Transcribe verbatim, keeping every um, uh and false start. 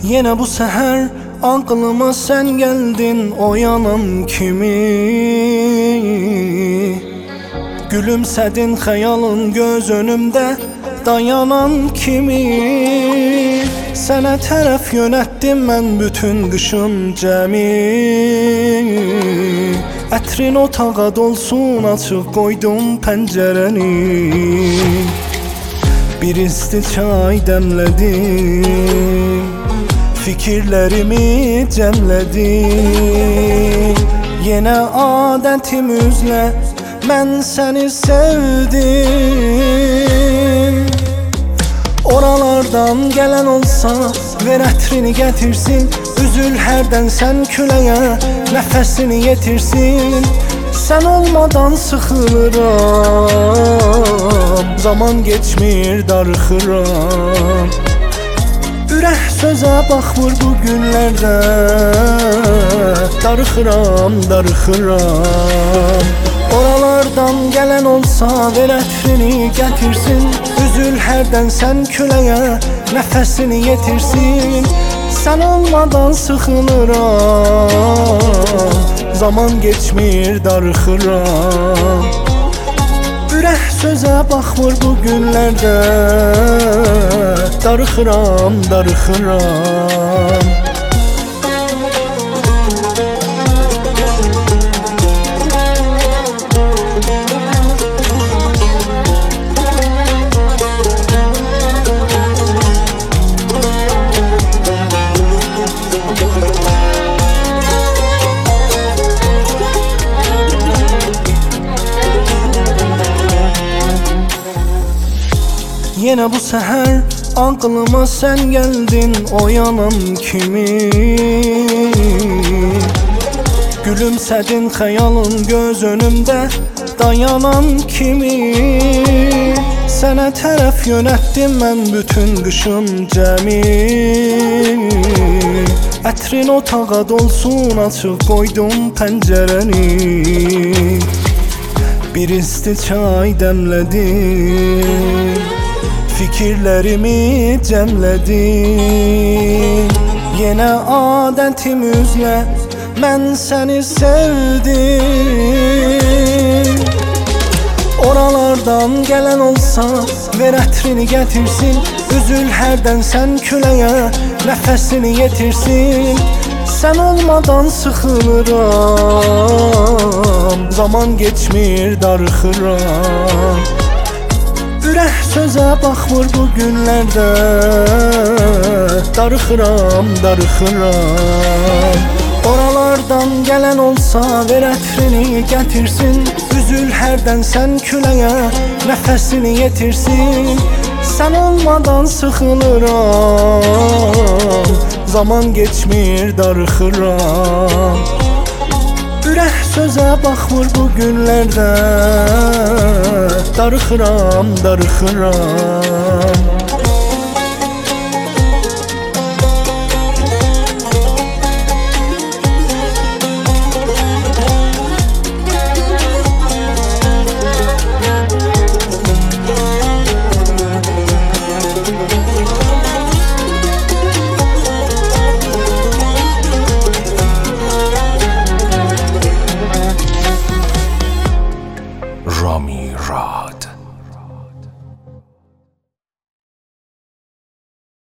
Yenə bu səhər ağlıma sən gəldin oyanan kimi. Gülümsədin xəyalın göz önümdə dayanan kimi. Sənə tərəf yönətdim mən bütün qışım cəmi. Ətrin otağa dolsun açıq qoydum pəncərəni. Bir isti çay dəmlədim, fikirlərimi cəmlədim. Yenə adətim üzlə mən səni sevdim. Oralardan gələn olsa ver ətrini gətirsin. Üzül hərdən sən küləyə nəfəsini yetirsin. Sən olmadan sıxılıram, zaman geçmir darıxıram. Ürək sözə baxmır bu günlərdə, darıxıram, darıxıram. Oralardan gələn olsa ver ətrini gətirsin. Üzül hərdən sən küləyə nəfəsini yetirsin. Sən olmadan sıxılıram, zaman geçmir darıxıram. Ürək sözə baxmır bu günlərdə, darıxıram, darıxıram. Yenə bu səhər ağlıma sən gəldin oyanan kimi. Gülümsədin xəyalın göz önümdə dayanan kimi. Sənə tərəf yönətdim mən bütün qışım cəmi. Ətrin otağa dolsun açıq qoydum pəncərəni. Bir isti çay dəmlədim, fikirlərimi cəmlədim. Yenə adətim üzlə mən səni sevdim. Oralardan gələn olsa ver ətrini gətirsin. Üzül hərdən sən küləyə nəfəsini yetirsin. Sən olmadan sıxılıram, zaman geçmir darıxıram. Ürək sözə baxmır bu günlərdə, darıxıram, darıxıram. Oralardan gələn olsa ver ətrini gətirsin. Üzül hərdən sən küləyə nəfəsini yetirsin. Sən olmadan sıxılıram, zaman geçmir darıxıram. Ürək sözə baxmır bu günlərdə, darıxıram, darıxıram. Rami Rad.